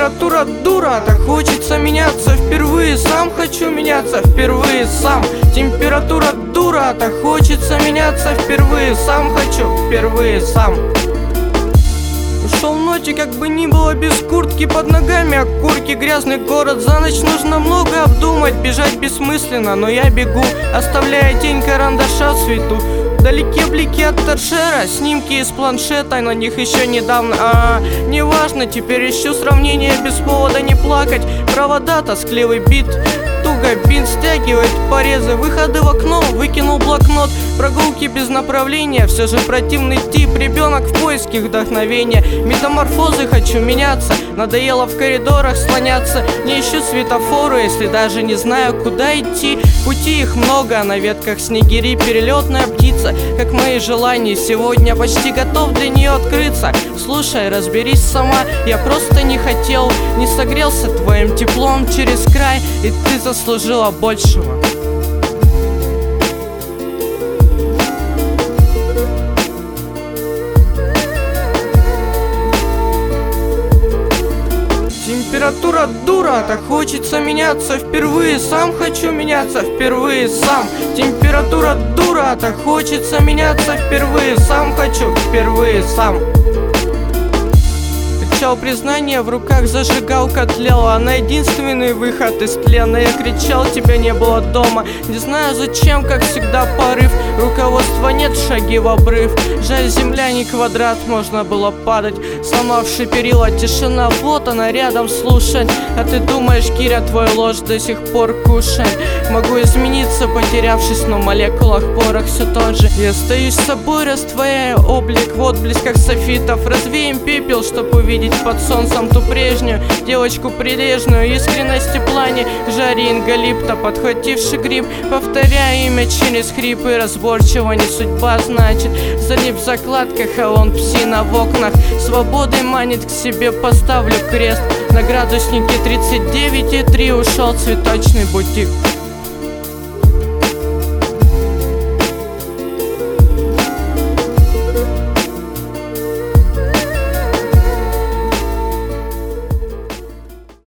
Температура дура, так хочется меняться. Впервые сам хочу меняться, впервые сам. Температура дура, так хочется меняться. Впервые сам хочу, впервые сам. Ушел ночью, как бы ни было, без куртки, под ногами окурки, грязный город. За ночь нужно много обдумать, бежать бессмысленно, но я бегу, оставляя тень карандаша в свету. Вдалеке блики от торшера, снимки из планшета, на них еще недавно. Неважно, теперь ищу сравнение, без повода не плакать. Провода, тоскливый бит, туго бинт стягивает порезы. Выходы в окно, выкинул блокнот. Прогулки без направления, все же противный тип. Ребенок в поиске вдохновения. Метаморфозы, хочу меняться. Надоело в коридорах слоняться. Не ищу светофору, если даже не знаю, куда идти. Пути их много, а на ветках снегири. Перелетная птица, как мои желания. Сегодня почти готов для нее открыться. Слушай, разберись сама, я просто не хотел. Не согрелся твоим теплом через край, и ты заслужила большего. Температура дура, так хочется меняться. Впервые сам хочу меняться, впервые сам. Температура дура, так хочется меняться. Впервые сам хочу, впервые сам. Кричал признание, в руках зажигалка тлела. Она единственный выход из плена. Я кричал, тебя не было дома. Не знаю зачем, как всегда порыв. Руководства нет, шаги в обрыв. Жаль, земля не квадрат, можно было падать. Сломавший перила, тишина, вот она рядом, слушай. А ты думаешь, Киря, твою ложь до сих пор кушай. Могу измениться, потерявшись, но в молекулах, порох все тот же. Я остаюсь собой, растворяю облик в отблесках софитов. Развеем пепел, чтоб увидеть под солнцем ту прежнюю девочку прилежную. Искренность и плане жаре ингалипта, подхвативший гриб. Повторяю имя через хрипы, разборчиво не судьба, значит. Залип в закладках, а он псина в окнах. Свободой манит к себе, поставлю крест. На градуснике 39,3 ушел цветочный бутик.